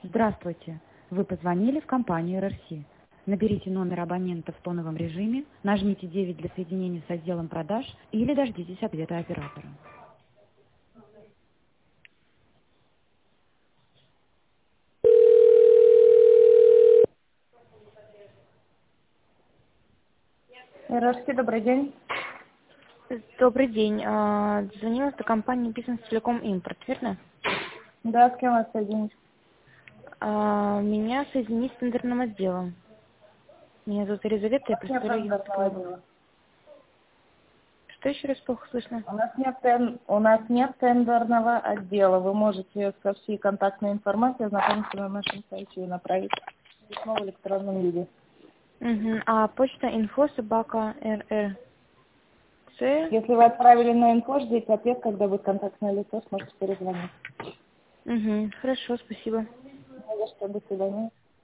Здравствуйте. Вы позвонили в компанию РРС. Наберите номер абонента в тоновом режиме, нажмите 9 для соединения с отделом продаж или дождитесь ответа оператора. РРС, добрый день. Добрый день. Звонила до компании Бизнес Телеком Импорт, верно? Да, с кем вас соединить? Меня соединить с тендерным отделом. Меня зовут Елизавета, я Нет представляю тендерного Янский. отдела. Что еще раз плохо слышно? У нас нет тендерного отдела. Вы можете со всей контактной информацией ознакомиться на нашем сайте и направить письмо в электронном виде. Угу. А почта info@rrc. Если вы отправили на инфо, ждите ответ, когда будет контактное лицо, сможете перезвонить. Угу. Хорошо, спасибо. Не за что, до свидания.